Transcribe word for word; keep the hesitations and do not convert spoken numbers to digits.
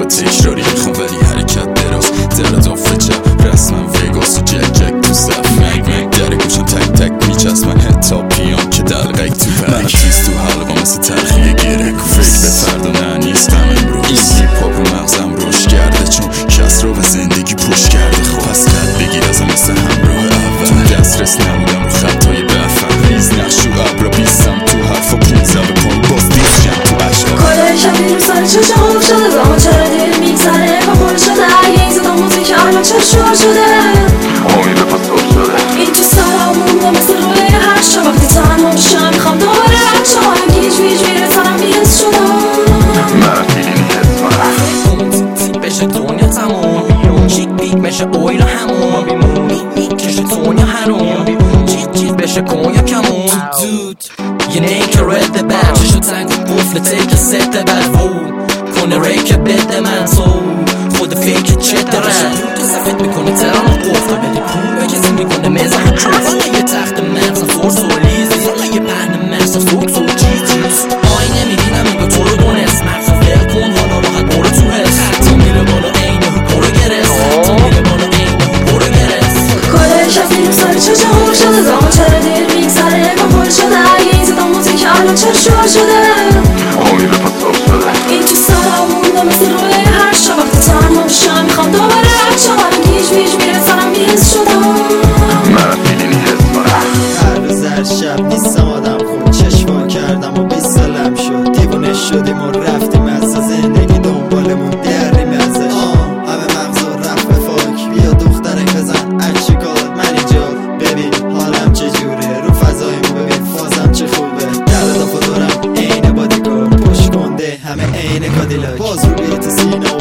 تکراری میخوام ولی حرکت دراز در اضافه چپ رسما وگاس و جک جک تو صف مگ مگ در گوشم تک تک میچسبن حتی پیان که دلقک تو برک من تیز تو حلقا مثل تلخی گرک فکر به فردا نه نیستم امروز هیپ هاپ و مغزم روش کرده چون کس رو به زندگی پوش کرده خب پس خط بگیر ازم مثل همراه اول تو دسترس نبودم رو خطای بفن ریز نقش و ابرا بیستم تو حرفا پونزه بکن باز دیشم تو عشق کاره شبیه رو سر چشم آب شده زمان چرا دیر میگذره و پر شده اگه این صدا موزیک الان چه شور شده امید به پاسور شده این تو سرم مونده مثل روی هر شب وقتی تنها میشم میخوام دوباره بچه‌ها گیج ویج میره سرم بیهست شدم من دیدی نیست من بشه دنیا تموم چیک بیک بشه اویل همون میکشه دنیا هرون چیک چیک بشه کنیا کمون یه نیکه رد بد چشو تنگ و قفل تیک ست بد وو کنه ریک بده من تو خود فیک چه دارن تو سفید میکنه ترام و قفل بده پول کسی میکنه مزه چوف یه تخت مغز فورس و لیز یالا یه پهن مغز فوکس و چیز چیز آینه میبینم انگار تو رو دونست مغز و فیل کن حالا راحت برو تو هست خطا میره بالا اینه هو برو گرست خطا میره بالا اینه هو برو گرست کاره شبیه رو سر چشم آب شده زمان چرا دیر میگذره و پر شده اگه این صدا موزیک الان چه شور شده امید به پاسور شده این تو سرم مونده مثل روی هر شب وقتی تنها میشم میخوام دوباره بچه‌ها گیج ویج میره سرم بیهست شدم من دیدی نیست من هر روز هر شب نیستم آدم خوب چشمان کردم و بیست سالم شد دیوونه شدیم و رفتیم از زندگی دنبالمون دریم ازش همه مغز و رفت به فاک بیا دخترک بزن اکشکات من اینجا ببین حالم چجوره رو فضایمو ببین فازم چه خوبه در اضافه دورم عین بادیگارد پشت کنده همه عین کادیلاک باز رو بیت سینه